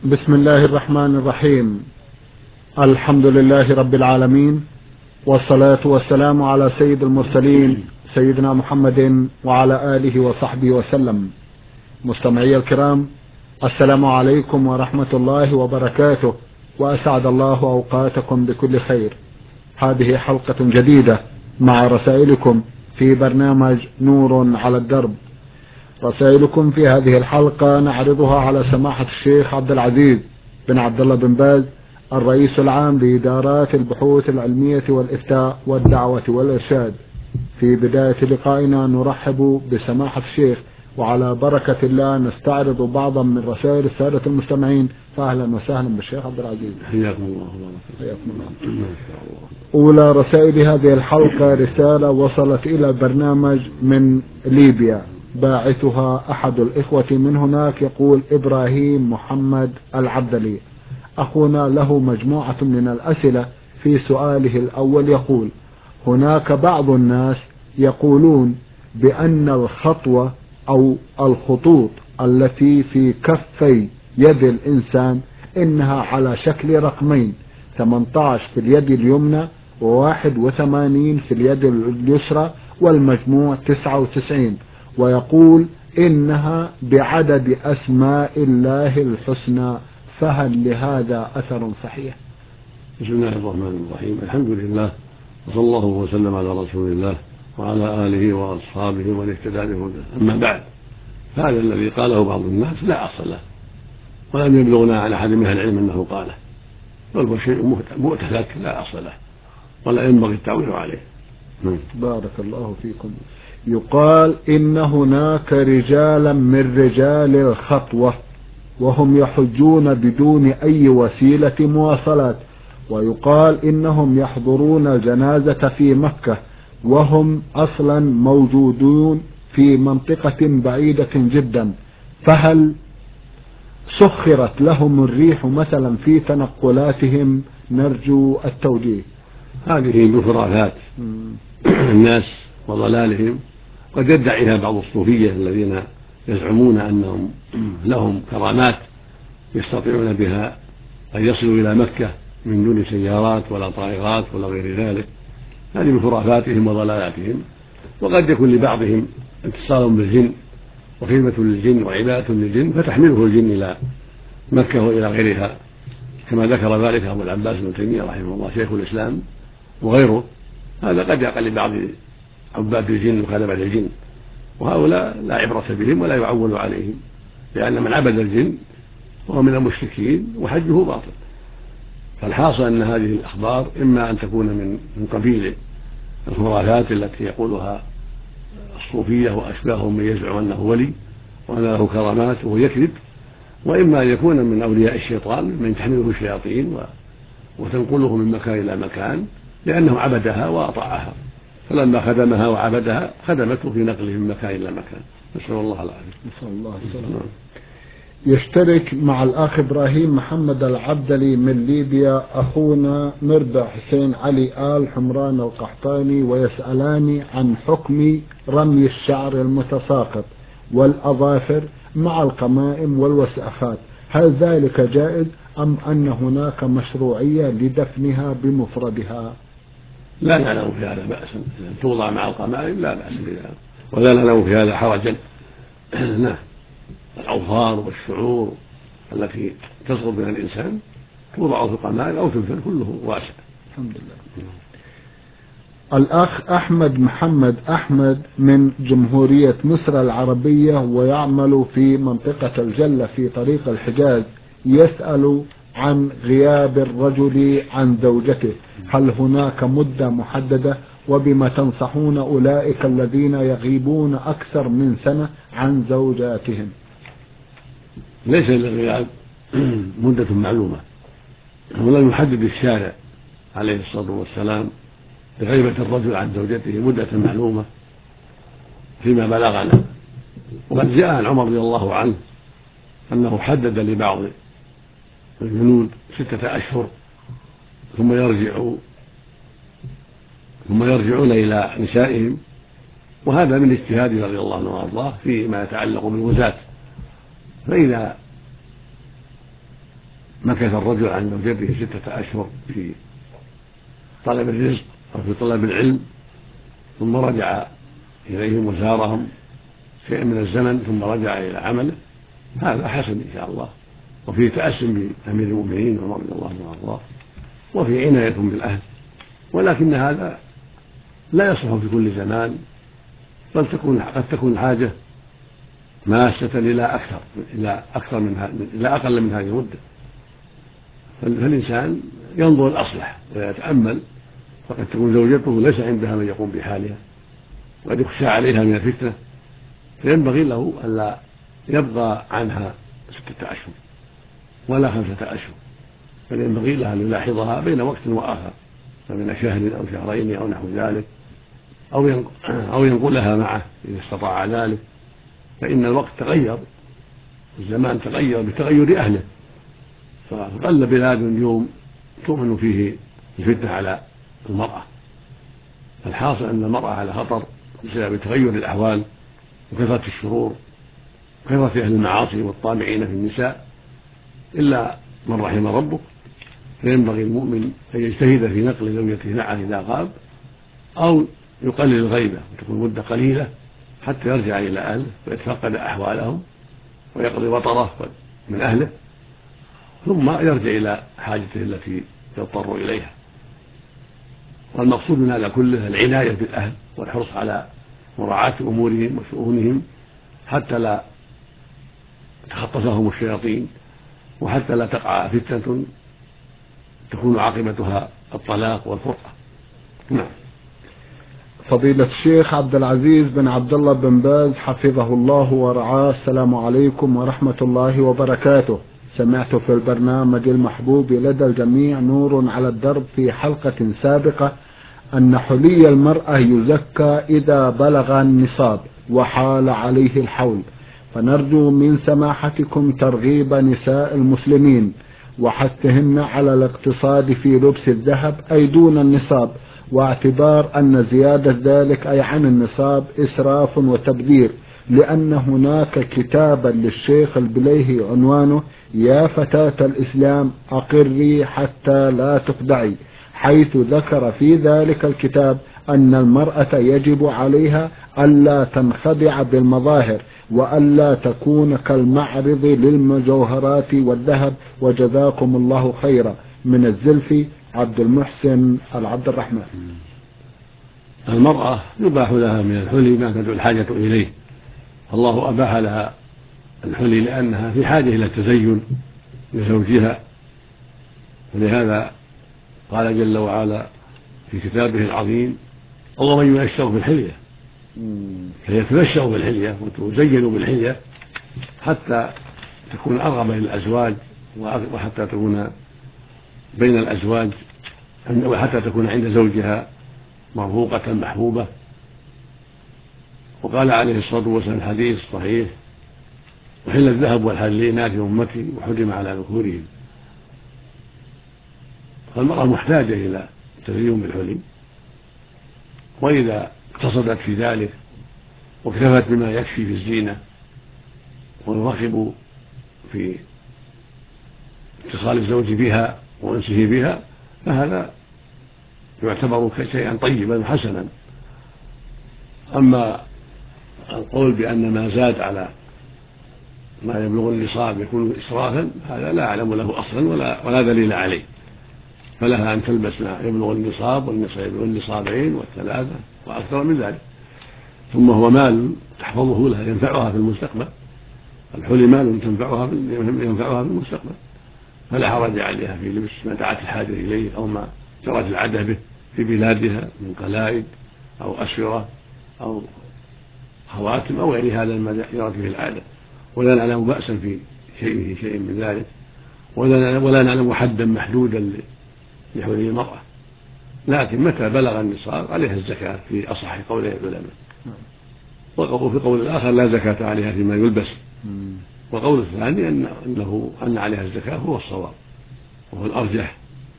بسم الله الرحمن الرحيم. الحمد لله رب العالمين، والصلاة والسلام على سيد المرسلين سيدنا محمد وعلى آله وصحبه وسلم. مستمعي الكرام، السلام عليكم ورحمة الله وبركاته، وأسعد الله أوقاتكم بكل خير. هذه حلقة جديدة مع رسائلكم في برنامج نور على الدرب. رسائلكم في هذه الحلقة نعرضها على سماحة الشيخ عبد العزيز بن عبد الله بن باز، الرئيس العام لإدارات البحوث العلمية والإفتاء والدعوة والإرشاد. في بداية لقائنا نرحب بسماحة الشيخ، وعلى بركة الله نستعرض بعضا من رسائل السادة المستمعين. فأهلا وسهلا بالشيخ عبد العزيز. حياكم الله. حياكم الله. أولى رسائل هذه الحلقة رسالة وصلت إلى البرنامج من ليبيا، باعثها أحد الإخوة من هناك، يقول إبراهيم محمد العبدلي. أخونا له مجموعة من الأسئلة. في سؤاله الأول يقول: هناك بعض الناس يقولون بأن الخطوة أو الخطوط التي في كفي يد الإنسان إنها على شكل رقمين، 18 في اليد اليمنى و81 في اليد اليسرى، والمجموع 99، ويقول إنها بعدد أسماء الله الحسنى، فهل لهذا أثر صحيح؟ بسم الله الرحمن الرحيم. الحمد لله، وصلى الله وسلم على رسول الله وعلى آله وأصحابه ومن اهتدى بهداه. أما بعد، هذا الذي قاله بعض الناس لا أصل له، ولم يبلغنا عن أحد من أهل العلم أنه قاله، بل هو شيء مؤتلك لا أصل له ولا ينبغي التعويل عليه. بارك الله فيكم. يقال إن هناك رجالا من رجال الخطوة وهم يحجون بدون أي وسيلة مواصلات، ويقال إنهم يحضرون الجنازة في مكة، وهم أصلا موجودون في منطقة بعيدة جدا، فهل سخرت لهم الريح مثلا في تنقلاتهم؟ نرجو التوجيه. هذه من خرافات الناس وضلالهم. قد يدعيها بعض الصوفية الذين يزعمون أنهم لهم كرامات يستطيعون بها أن يصلوا إلى مكة من دون سيارات ولا طائرات ولا غير ذلك. هذه من خرافاتهم وضلالاتهم. وقد يكون لبعضهم اتصال بالجن وخدمة للجن وعبادة للجن، فتحمله الجن إلى مكة وإلى غيرها، كما ذكر ذلك أبو العباس بن تيمية رحمه الله شيخ الإسلام وغيره. هذا قد يقع لبعض عباد الجن وخدمة الجن، وهؤلاء لا عبرة بهم ولا يعول عليهم، لأن من عبد الجن وهو من المشركين وحجه باطل. فالحاصل أن هذه الأخبار إما أن تكون من قبيل الخرافات التي يقولها الصوفية وأشباههم من يزعم أنه ولي وأن له كرامات وهو يكذب، وإما أن يكون من أولياء الشيطان من تحمله الشياطين وتنقله من مكان إلى مكان، لأنه عبدها وأطاعها، فلما خدمها وعبدها خدمته في نقله من مكان إلى مكان. نسأل الله العافية. نسأل الله السلامة. يشترك مع الأخ إبراهيم محمد العبدلي من ليبيا أخونا مرضى حسين علي آل حمران القحطاني، ويسألان عن حكم رمي الشعر المتساقط والأظافر مع القمائم والوساخات، هل ذلك جائز أم أن هناك مشروعية لدفنها بمفردها؟ لا نعلم في هذا بأسا، توضع مع القمائم لا بأس بذلك، ولا نعلم في هذا حرجا. نعم، الأوفار والشعور التي تسقط من الإنسان توضع في القمائم أو تدفن، كله واسع. الحمد لله. الأخ أحمد محمد أحمد من جمهورية مصر العربية ويعمل في منطقة الجلة في طريق الحجاز، يسأل عن غياب الرجل عن زوجته، هل هناك مدة محددة؟ وبما تنصحون أولئك الذين يغيبون أكثر من سنة عن زوجاتهم؟ ليس للغياب مدة معلومة، ولم يحدد الشارع عليه الصلاة والسلام لغيبة الرجل عن زوجته مدة معلومة فيما بلغنا. وقد جاء عن عمر رضي الله عنه أنه حدد لبعض الجنود 6 أشهر ثم يرجعون إلى نسائهم، وهذا من اجتهاده رضي الله عنه وأرضاه فيما يتعلق بالوزاة. فإذا مكث الرجل عن زوجته 6 أشهر في طلب الرزق أو في طلب العلم، ثم رجع إليهم وزارهم شيء من الزمن ثم رجع إلى عمله، هذا حسن إن شاء الله، وفيه تأسم بأمير المؤمنين عمر رضي الله عنه وارضاه، وفي عناية بالأهل. ولكن هذا لا يصلح في كل زمان، بل قد تكون الحاجة ماسة إلى أقل من هذه المدة، فالإنسان ينظر الأصلح ويتأمل، فقد تكون زوجته ليس عندها من يقوم بحالها وقد يخشى عليها من الفتنة، فينبغي له ألا يبقى عنها 6 أشهر ولا 5 أشهر، بل ينبغي لها أن يلاحظها بين وقت وآخر، فبين شهر أو شهرين أو نحو ذلك، أو ينقلها معه إذا استطاع ذلك، فإن الوقت تغير، الزمان تغير بتغير أهله، فقل بلاد اليوم تؤمن فيه الفتنة على المرأة. الحاصل أن المرأة على خطر بسبب تغير الأحوال وكثرة الشرور وكثرة أهل المعاصي والطامعين في النساء، إلا من رحم ربك، فينبغي المؤمن أن يجتهد في نقل زوجته معه إذا غاب، أو يقلل الغيبة وتكون مدة قليلة حتى يرجع إلى أهله ويتفقد أحوالهم ويقضي وطره من أهله، ثم يرجع إلى حاجته التي يضطر إليها. والمقصود من هذا كله العناية بالأهل والحرص على مراعاة أمورهم وشؤونهم حتى لا تخطفهم الشياطين، وحتى لا تقع فتنة تكون عاقبتها الطلاق والفرقة. نعم. فضيلة الشيخ عبد العزيز بن عبد الله بن باز حفظه الله ورعاه، السلام عليكم ورحمة الله وبركاته. سمعت في البرنامج المحبوب لدى الجميع نور على الدرب في حلقة سابقة أن حلي المرأة يزكى إذا بلغ النصاب وحال عليه الحول، فنرجو من سماحتكم ترغيب نساء المسلمين وحثهن على الاقتصاد في لبس الذهب أي دون النصاب، واعتبار أن زيادة ذلك أي عن النصاب إسراف وتبذير، لأن هناك كتابا للشيخ البليهي عنوانه يا فتاة الإسلام أقري حتى لا تخدعي، حيث ذكر في ذلك الكتاب أن المرأة يجب عليها ألا تنخدع بالمظاهر وألا تكون كالمعرض للمجوهرات والذهب، وجزاكم الله خيرا. من الزلفي عبد المحسن العبد الرحمن. المرأة يباح لها من الحلي ما تدعو الحاجة إليه، الله أباح لها الحلي لأنها في حاجة إلى التزين لزوجها، ولهذا قال جل وعلا في كتابه العظيم ومن ينشأ بالحلية، فيتنشأ بالحلية وتزين بالحلية حتى تكون أرغب للأزواج، وحتى تكون بين الأزواج، وحتى تكون عند زوجها مرفوقة محبوبة. وقال عليه الصلاة والسلام الحديث الصحيح وحل الذهب والحلينات في أمتي وحرم على ذكورهم. فالمرأة محتاجة إلى التزين بالحلي، وإذا اقتصدت في ذلك واكتفت بما يكفي في الزينة والرغب في اتصال الزوج بها وأنسه بها، فهذا يعتبر شيئا طيبا وحسنا. أما القول بأن ما زاد على ما يبلغ النصاب يكون إسرافا، هذا لا أعلم له أصلا ولا دليل عليه، فلها أن تلبس ما يبلغ النصاب والنصابين والثلاثة وأكثر من ذلك، ثم هو مال تحفظه لها ينفعها في المستقبل، الحلي مال ينفعها في المستقبل، فلا حرج عليها في لبس ما دعت الحاجة إليه أو ما جرت العادة به في بلادها من قلائد أو أسورة أو خواتم أو غير هذا مما جرت به العادة، ولا نعلم بأسا في شيء من ذلك، ولا نعلم حدا محدودا لحلي المرأة. لكن متى بلغ النصاب عليها الزكاة في أصح قولي العلماء، وفي قول الآخر لا زكاة عليها فيما يلبس، والقول الثاني أن عليها الزكاة هو الصواب وهو الأرجح،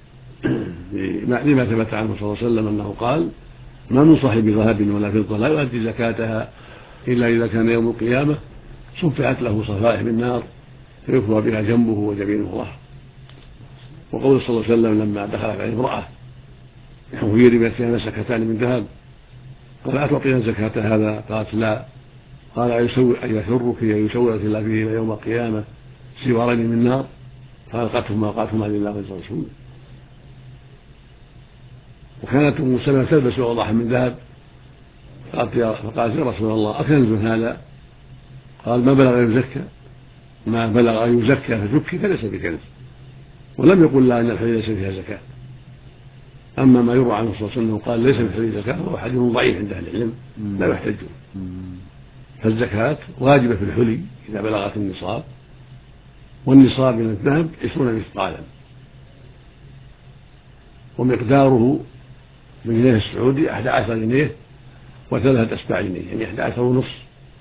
لما ثبت عنه صلى الله عليه وسلم أنه قال ما من صاحب ذهب ولا فضة لا يؤدي زكاتها إلا إذا كان يوم القيامة صفعت له صفائح من نار فيكوى بها جنبه وجبينه ظهره. وقول صلى الله عليه وسلم لما دخلت عليه امرأة وفي رواية فيها مسكتان من ذهب قال أتعطينا زكاة هذا؟ قالت لا. قال أيسرك يسورك الله به إلى يوم القيامة سوارين من نار؟ قالتهما لله ولرسوله. وكانت أم سلمة تلبس أوضاحا من ذهب فقالت يا رسول الله أكنز هذا؟ قال ما بلغ أن يزكى فزكي فليس بكنز، ولم يقل لها أن الحلي ليس فيها زكاة. أما ما يروى عنه صلى الله عليه وسلم قال ليس في الحلي زكاة فهو حديث ضعيف عند أهل العلم لا يحتج. فالزكاة واجبة في الحلي إذا بلغت النصاب، والنصاب من الذهب 20 مثقالا، ومقداره بالجنيه السعودي 11 جنيه و3 أسباع جنيه، يعني 11 ونصف.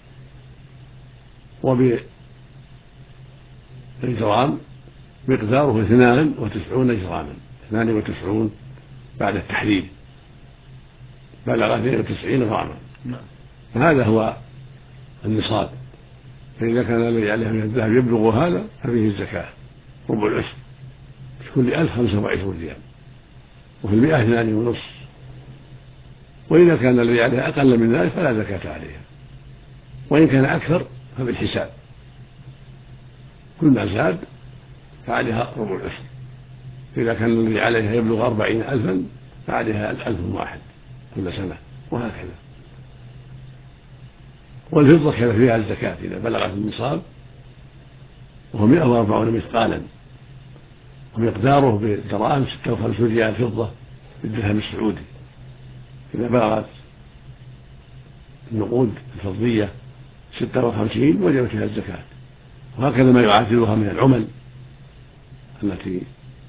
وبالجرام مقداره 92 جراما، 92 بعد التحليل بلغ 92 غراما. فهذا هو النصاب. فإذا كان الذي عليه من الذهب يبلغ هذا ففيه الزكاة ربع العشر في كل 1000 25 ريال، وفي 100 2 ونصف. وإذا كان الذي عليه أقل من ذلك فلا زكاة عليها، وإن كان أكثر فبالحساب، كل ما زاد فعليها ربع العشر. إذا كان الذي عليها يبلغ 40,000 فعليها 1001 كل سنة، وهكذا. والفضة كان فيها الزكاة إذا بلغت النصاب، وهو 140 مثقالا، ومقداره بالدراهم 56 ريال فضة بالدرهم السعودي. إذا بلغت النقود الفضية 56 وجبت فيها الزكاة. وهكذا ما يعادلها من العمل التي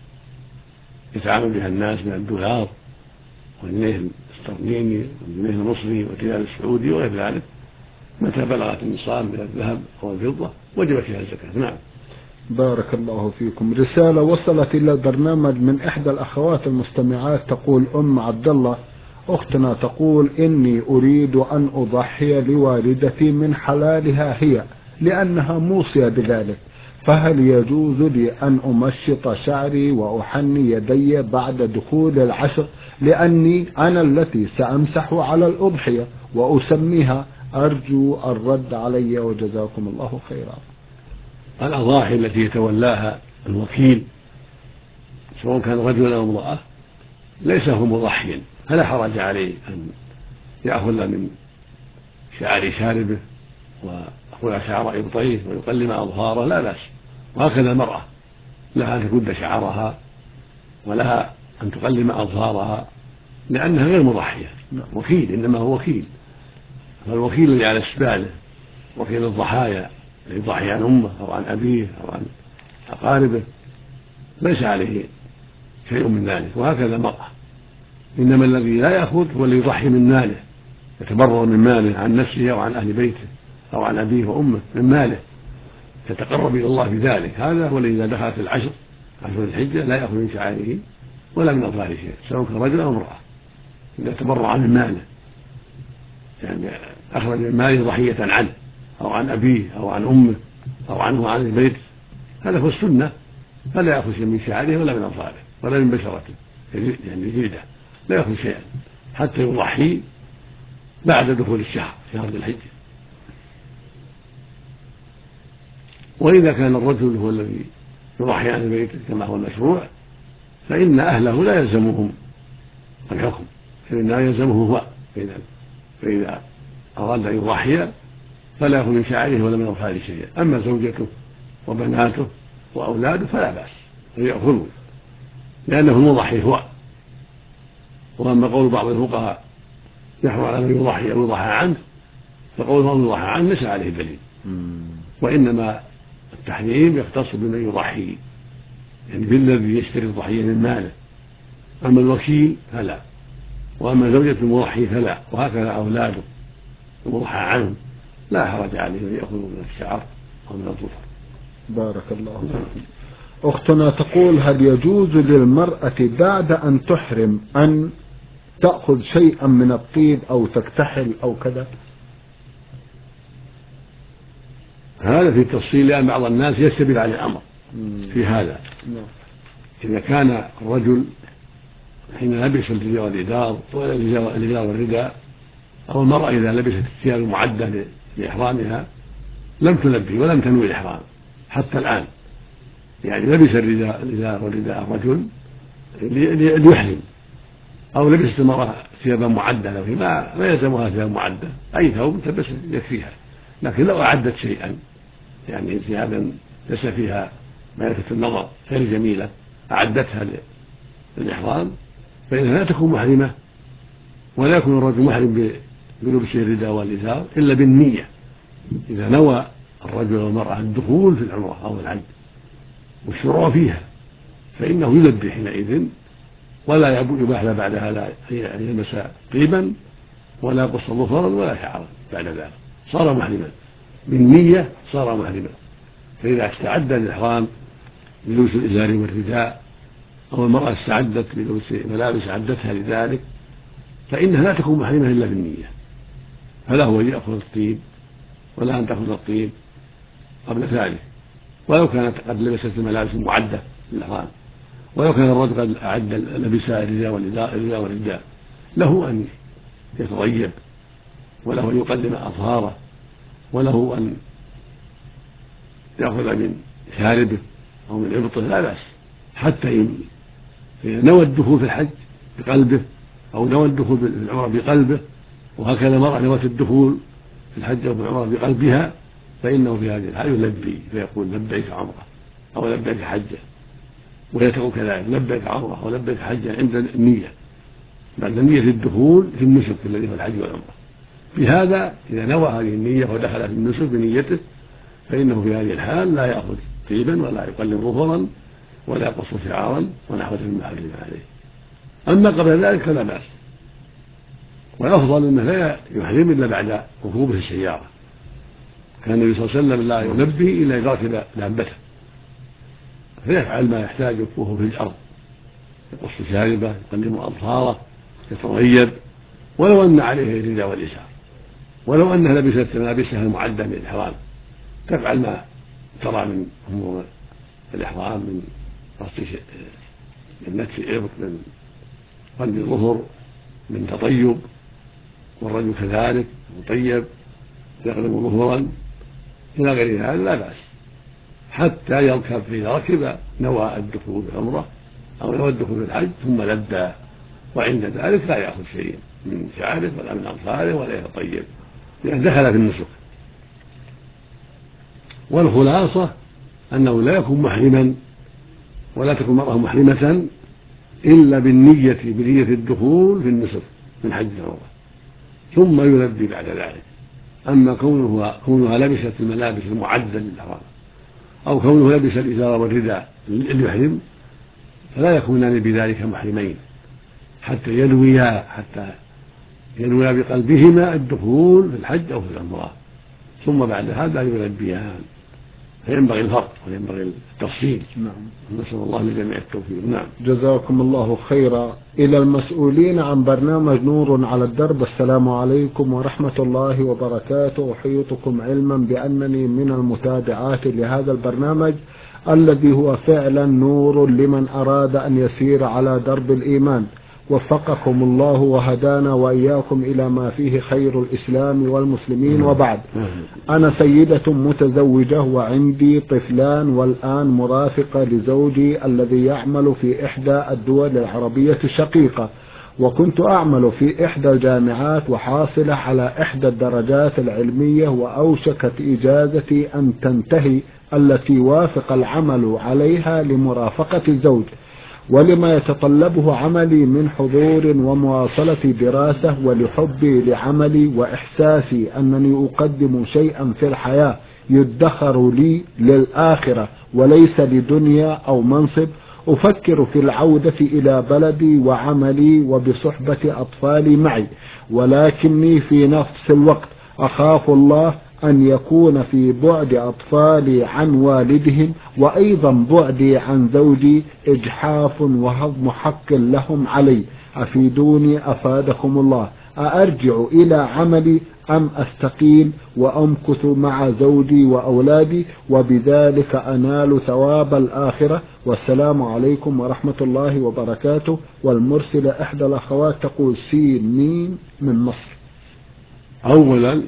يتعامل بها الناس من الدولار والجنيه الاسترليني والجنيه المصري والريال السعودي وغير ذلك، متى بلغت النصاب من الذهب أو الفضة وجبت فيها الزكاة. نعم. بارك الله فيكم. رسالة وصلت إلى البرنامج من إحدى الأخوات المستمعات تقول أم عبد الله: أختنا تقول إني أريد أن أضحي لوالدتي من حلالها هي لأنها موصية بذلك، فهل يجوز لي أن أمشط شعري وأحني يدي بعد دخول العشر لأني أنا التي سأمسح على الأضحية وأسميها؟ أرجو الرد علي وجزاكم الله خيرا. الأضاحي التي يتولاها الوكيل سواء كان رجلا أو امرأة ليس هو مضحيا، فلا حرج عليه أن يأخذ من شعر شاربه ويأخذ شعر إبطيه ويقلم أظهاره، لا بأس. وهكذا المرأة لها أن تكد شعرها ولها أن تقلم أظهارها لأنها غير مضحية. وكيل، إنما هو وكيل. فالوكيل الذي على إسباله وكيل الضحايا الذي يضحي عن أمه أو عن أبيه أو عن أقاربه ليس عليه شيء من ذلك. وهكذا المرأة، إنما الذي لا يأخذ هو الذي يضحي من ماله، يتبرر من ماله عن نفسه أو عن أهل بيته أو عن أبيه وأمه من ماله، يتقرب إلى الله بذلك. هذا هو الذي إذا دخلت عشر الحجة لا يأخذ من شعائره ولا من أظهاره شيء، سواء كان رجل أو امرأة. إذا تبرع من ماله، يعني أخرج من ماله ضحية عنه أو عن أبيه أو عن أمه أو عنه وعن البيت، هذا هو السنة، فلا يأخذ شيء من شعره ولا من أظهاره ولا من بشرته، يعني جلده لا يأخذ شيئا حتى يضحي بعد دخول الشهر، شهر ذي الحجة. وإذا كان الرجل هو الذي يضحي عن البيت كما هو المشروع فإن أهله لا يلزمهم الحكم، فإنما يلزمه هو. فإذا أراد أن يضحي فلا يأخذ من شعره ولا من أظهاره شيئا. أما زوجته وبناته وأولاده فلا بأس أن يأخذوا لأنه المضحي هو. وأما قول بعض الفقهاء يحرم على من يضحي أو يضحى عنه، فقول من يضحى عنه ليس عليه دليل، وإنما التحريم يختص بمن يضحي، يعني بالذي يشتري الضحية من ماله. أما الوكيل فلا، وأما زوجة المضحي فلا، وهكذا أولاده المضحى عنهم لا حرج عليهم أن يأخذوا من الشعر أو من الظفر. بارك الله فيكم. أختنا تقول: هل يجوز للمرأة بعد أن تحرم أن تأخذ شيئا من الطيب أو تكتحل أو كذا؟ هذا في التفصيل، لأن بعض الناس يشتبه عليه الأمر في هذا، إذا كان الرجل حين لبس الرداء والرداء أو المرأة إذا لبست الثياب المعدة لإحرامها لم تلبي ولم تنوي الإحرام حتى الآن. يعني لبس الرداء والرداء الرجل ليحرم، أو لبست المرأة ثيابا معدة له ما يلزمها ثياب معدة، أي ثوب تلبس يكفيها. لكن لو أعدت شيئا يعني ثيابا ليس فيها ما يلفت النظر غير جميلة أعدتها للإحرام فإنها لا تكون محرمة، ولا يكون الرجل محرم بلبس الرداء والإزار إلا بالنية. إذا نوى الرجل والمرأة الدخول في العمرة أو الحج والشروع فيها فإنه يلبي حينئذ، ولا يباح له بعدها لا أن يلبس طيبا ولا يقص ظفرا ولا شعرا، بعد ذلك صار محرما بالنية، صار محرما. فإذا استعد للإحرام بلبس الإزار والرداء أو المرأة استعدت بلبس ملابس أعدتها لذلك فإنها لا تكون محرمة إلا بالنية. فلا هو يأخذ الطيب ولا أن تأخذ الطيب قبل ذلك، ولو كانت قد لبست الملابس المعدة للإحرام، ولو كان الرجل قد أعد لبس الرداء والرداء له أن يتطيب، وله أن يقدم أظهاره، وله أن يأخذ من شاربه أو من عبطه لا بأس حتى ينوي. نوى الدخول في الحج بقلبه أو نوى الدخول في العمرة بقلبه، وهكذا المرأة نوت الدخول في الحج أو في العمرة بقلبها فإنه في هذه الحال يلبي فيقول لبيك عمرة أو لبيك حجة، ويتقول كذلك لبيك عمرة أو لبيك حجة عند النية، بعد نية الدخول في النسك الذي هو الحج والعمرة. بهذا إذا نوى هذه النية ودخل في النسك بنيته فإنه في هذه الحال لا يأخذ طيبا ولا يقلم ظفرا ولا يقص شعارا ونحو مما حرم عليه. أما قبل ذلك فلا بأس، والأفضل أنه لا يحرم إلا بعد ركوبه السيارة. كان النبي صلى الله عليه وسلم لا يلبي إلا إذا ركب دابته فيفعل ما يحتاج وقوفه في الأرض، يقص شاربه، يقلم أظفاره، يتطيب، ولو أن عليه الرداء والإزار، ولو أنها لبست ملابسها المعدة للإحرام تفعل ما ترى من أمور الإحرام من قص من نتف الإبط، من قلم الظفر، من تطيب، والرجل كذلك مطيب يقلم ظفرا إلى غير هذا لا بأس حتى يركب. فإذا ركب نوى الدخول في العمرة أو نوى الدخول في الحج ثم لبى، وعند ذلك لا يأخذ شيء من شعره ولا من أظفاره ولا يتطيب لأن دخل في النسك. والخلاصة أنه لا يكون محرما ولا تكون المرأة محرمة إلا بنية الدخول في النسك من حج العمرة ثم يلبي بعد ذلك. أما كونها لبست الملابس المعدة للإحرام أو كونه لبس الإزار والرداء اللي يحرم فلا يكونان بذلك محرمين حتى ينويا بقلبهما الدخول في الحج أو في العمرة، ثم بعد هذا يلبيان. فينبغي الفرق وينبغي التفصيل. نسأل الله لجميع التوفيق. نعم. جزاكم الله خيرا. إلى المسؤولين عن برنامج نور على الدرب: السلام عليكم ورحمة الله وبركاته. أحيطكم علما بأنني من المتابعات لهذا البرنامج الذي هو فعلا نور لمن أراد أن يسير على درب الإيمان. وفقكم الله وهدانا وإياكم إلى ما فيه خير الإسلام والمسلمين. وبعد، أنا سيدة متزوجة وعندي طفلان، والآن مرافقة لزوجي الذي يعمل في إحدى الدول العربية الشقيقة، وكنت أعمل في إحدى الجامعات وحاصلة على إحدى الدرجات العلمية، وأوشكت إجازتي أن تنتهي التي وافق العمل عليها لمرافقة الزوج ولما يتطلبه عملي من حضور ومواصلة دراسة، ولحبي لعملي وإحساسي أنني أقدم شيئا في الحياة يدخر لي للآخرة وليس لدنيا أو منصب. أفكر في العودة إلى بلدي وعملي وبصحبة أطفالي معي، ولكني في نفس الوقت أخاف الله أن يكون في بعد أطفالي عن والدهم وأيضا بعدي عن زوجي إجحاف وهضم حق لهم علي. أفيدوني أفادكم الله. أأرجع إلى عملي أم أستقيل وأمكث مع زوجي وأولادي وبذلك أنال ثواب الآخرة؟ والسلام عليكم ورحمة الله وبركاته. والمرسلة إحدى الأخوات تقول سين ميم من مصر. أولا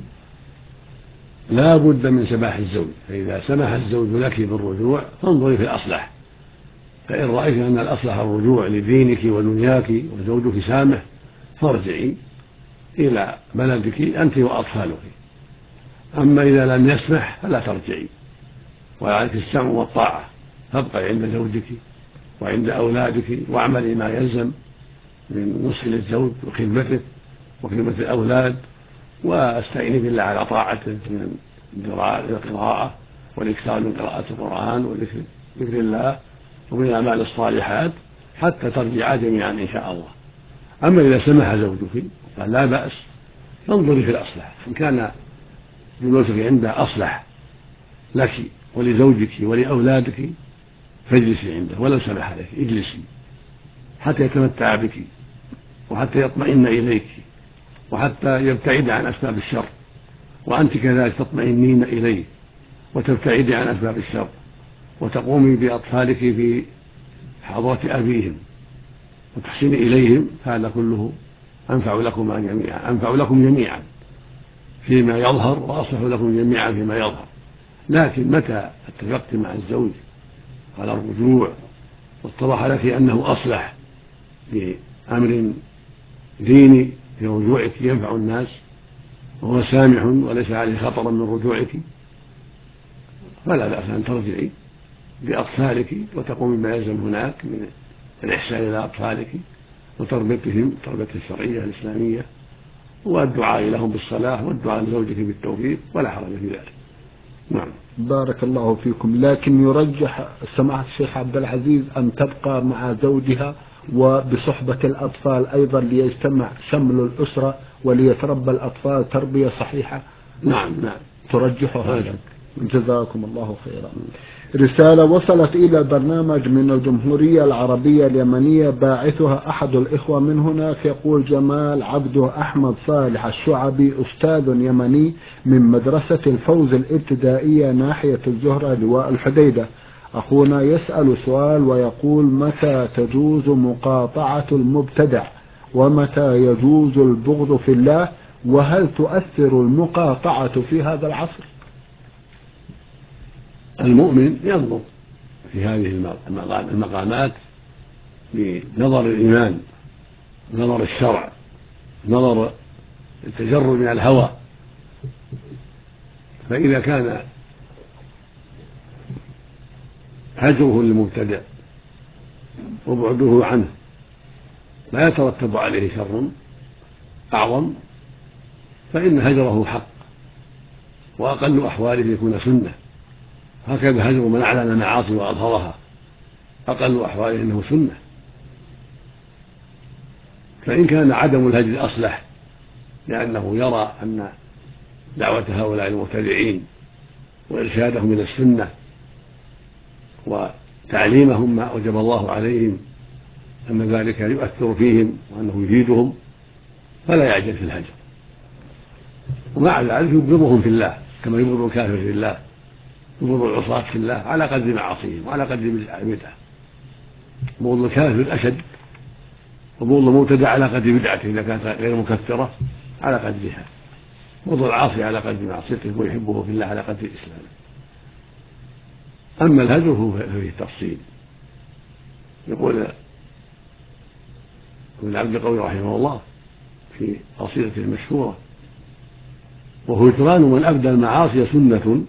لا بد من سماح الزوج، فإذا سمح الزوج لك بالرجوع فانظري في الأصلح، فإن رأيت أن الأصلح الرجوع لدينك ودنياك وزوجك سامح فارجعي إلى بلدك أنت وأطفالك. أما إذا لم يسمح فلا ترجعي، وعليك السمع والطاعة، تبقي عند زوجك وعند أولادك واعملي ما يلزم من نصح للزوج وخدمته وخدمة الأولاد، واستعيني بالله على طاعته من القراءة والإكثار من قراءة القرآن وذكر الله ومن الأعمال الصالحات حتى ترجعا جميعا إن شاء الله. أما إذا سمح زوجك قال لا بأس فانظري في الأصلح، إن كان جلوسك عنده أصلح لك ولزوجك ولأولادك فاجلسي عنده، ولو سمح لك اجلسي حتى يتمتع بك وحتى يطمئن إليك وحتى يبتعد عن أسباب الشر، وأنت كذلك تطمئنين إليه وتبتعدي عن أسباب الشر وتقومي بأطفالك في حضرة أبيهم وتحسني إليهم، فهذا كله أنفع لكم جميعا فيما يظهر وأصلح لكم جميعا فيما يظهر. لكن متى اتفقت مع الزوج على الرجوع واتضح لك أنه أصلح بأمر ديني في رجوعك ينفع الناس وهو سامح وليس عليه خطر من رجوعك، فلا بأس أن ترجعي بأطفالك وتقومي بما يلزم هناك من الإحسان إلى أطفالك وتربيتهم التربية الشرعية الإسلامية والدعاء لهم بالصلاح والدعاء لزوجك بالتوفيق، ولا حرج في ذلك. نعم. بارك الله فيكم. لكن يرجح سماحة الشيخ عبد العزيز أن تبقى مع زوجها وبصحبة الأطفال أيضا ليجتمع شمل الأسرة وليتربى الأطفال تربية صحيحة. نعم ترجح هذا. جزاكم الله خيرا. رسالة وصلت إلى البرنامج من الجمهورية العربية اليمنية، باعثها أحد الإخوة من هناك، يقول جمال عبده أحمد صالح الشعبي، أستاذ يمني من مدرسة الفوز الابتدائية ناحية الزهرة لواء الحديدة. أخونا يسأل سؤال ويقول متى تجوز مقاطعة المبتدع ومتى يجوز البغض في الله، وهل تؤثر المقاطعة في هذا العصر؟ المؤمن ينظر في هذه المقامات بنظر الإيمان، نظر الشرع، نظر التجرد من الهوى، فإذا كان هجره للمبتدع وبعده عنه لا يترتب عليه شر أعظم فإن هجره حق، وأقل أحواله يكون سنة. هكذا هجر من أعلن المعاصي وأظهرها أقل أحواله إنه سنة. فإن كان عدم الهجر أصلح لأنه يرى أن دعوة هؤلاء المبتدعين وإرشادهم إلى السنة وتعليمهم ما أوجب الله عليهم أن ذلك يؤثر فيهم وأنه يفيدهم فلا يعجل في الهجر، ومع ذلك يبغضهم في الله كما يبغض الكافر في الله، يبغض العصاة في الله على قدر معاصيهم وعلى قدر بدعة. بغض الكافر أشد، وبغض المبتدع على قدر بدعته إذا كانت غير مكفرة على قدرها، بغض العاصي على قدر معصيته ويحبه في الله على قدر إسلامه. أما الهجر ففيه تفصيل. يقول ابن عبد القوي رحمه الله في قصيدته المشهورة: وهجران من أبدى المعاصي سنة،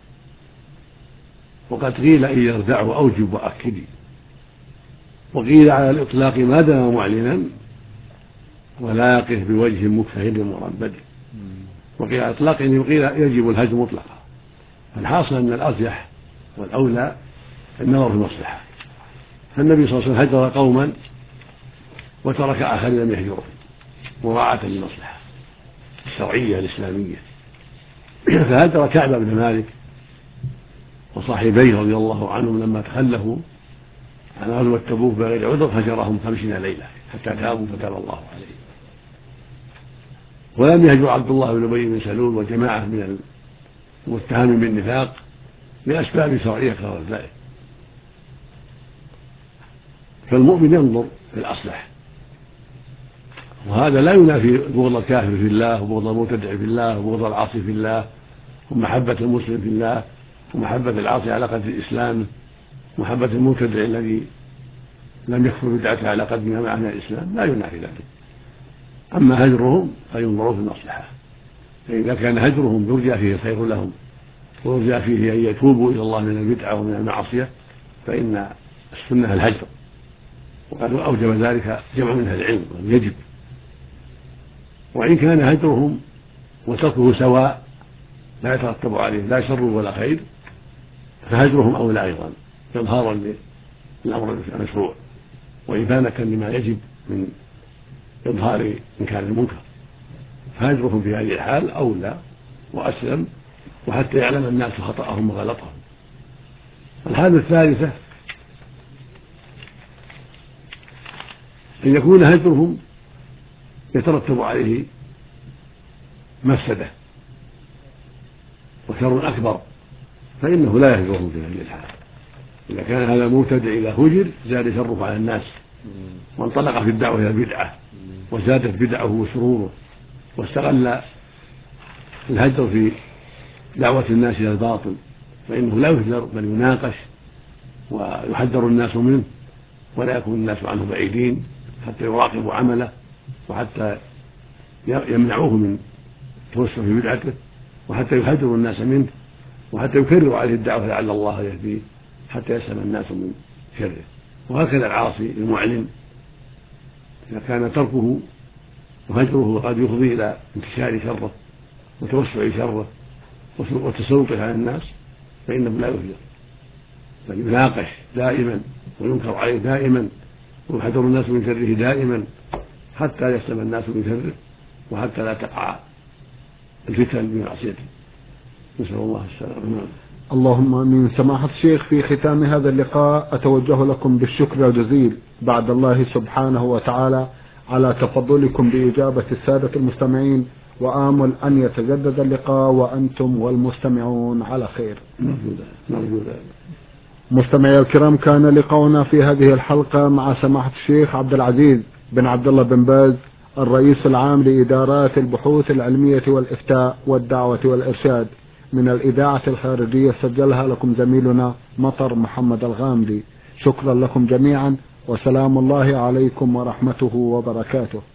وقد قيل إن يردعه أوجب وأكدي، وقيل على الإطلاق ما دام معلنا ولا يقف بوجه مجتهد مربد، وقيل على الإطلاق إن قيل يجب الهجر مطلقا. فالحاصل أن الأرجح والأولى النظر في المصلحة، فالنبي صلى الله عليه وسلم هجر قوما وترك آخرين لم يهجروا مراعاة للمصلحة الشرعية الإسلامية. فهجر كعب بن مالك وصاحبيه رضي الله عنهم لما تخلفوا عن غزوة تبوك بغير عذر هجرهم 50 ليلة حتى تابوا فتاب الله عليهم. ولم يهجر عبد الله بن أبي بن سلول وجماعة من المتهمين بالنفاق لأسباب شرعية كغير ذلك. فالمؤمن ينظر في الأصلح، وهذا لا ينافي بغض الكافر في الله وبغض المبتدع في الله وبغض العاصي في الله ومحبة المسلم في الله ومحبة العاصي على قدر الإسلام ومحبة المبتدع الذي لم يكفر بدعته على قدر ما معنى الإسلام، لا ينافي ذلك. أما هجرهم فينظروا في المصلحة، فإذا كان هجرهم يرجى فيه الخير لهم ويرجى فيه أن يتوبوا إلى الله من البدعة ومن المعصية فإن السنة الهجر، وقد أوجب ذلك جمع من أهل العلم يجب. وإن كان هجرهم وتركه سواء لا يترتب عليه لا شر ولا خير فهجرهم أولى أيضا إظهارا للأمر المشروع وإبانة لما يجب من إظهار إنكار المنكر، فهجرهم في هذه الحال أولى وأسلم، وحتى يعلم الناس خطأهم وغلطهم. الحالة الثالثة أن يكون هجرهم يترتب عليه مفسدة وشر أكبر فإنه لا يهجرهم في هذه الحال. إذا كان هذا المبتدع إذا هجر زاد شره على الناس وانطلق في الدعوة إلى البدعة وزادت بدعه وشروره، واستغل الهجر في دعوة الناس إلى الباطل فإنه لا يهجر بل يناقش ويحذر الناس منه ولا يكون الناس عنه بعيدين حتى يراقبوا عمله وحتى يمنعوه من التوسع في بدعته وحتى يحذروا الناس منه وحتى يكرروا عليه الدعوة لعل الله يهديه حتى يسلم الناس من شره. وهكذا العاصي المعلن إذا كان تركه وهجره قد يفضي إلى انتشار شره وتوسع شره وتسلطه على الناس فإنه لا يهجر بل يناقش دائما وينكر عليه دائما ويحذر الناس من شره دائما حتى يسلم الناس من شره وحتى لا تقع الفتن بمعصيته. نسأل الله السلامة. اللهم آمين. سماحة الشيخ، في ختام هذا اللقاء أتوجه لكم بالشكر الجزيل بعد الله سبحانه وتعالى على تفضلكم بإجابة السادة المستمعين، وآمل أن يتجدد اللقاء وأنتم والمستمعون على خير. نرجو ذلك. مستمعي الكرام، كان لقاؤنا في هذه الحلقة مع سماحة الشيخ عبد العزيز بن عبد الله بن باز الرئيس العام لإدارات البحوث العلمية والإفتاء والدعوة والإرشاد من الإذاعة الخارجية، سجلها لكم زميلنا مطر محمد الغامدي. شكرا لكم جميعا، وسلام الله عليكم ورحمته وبركاته.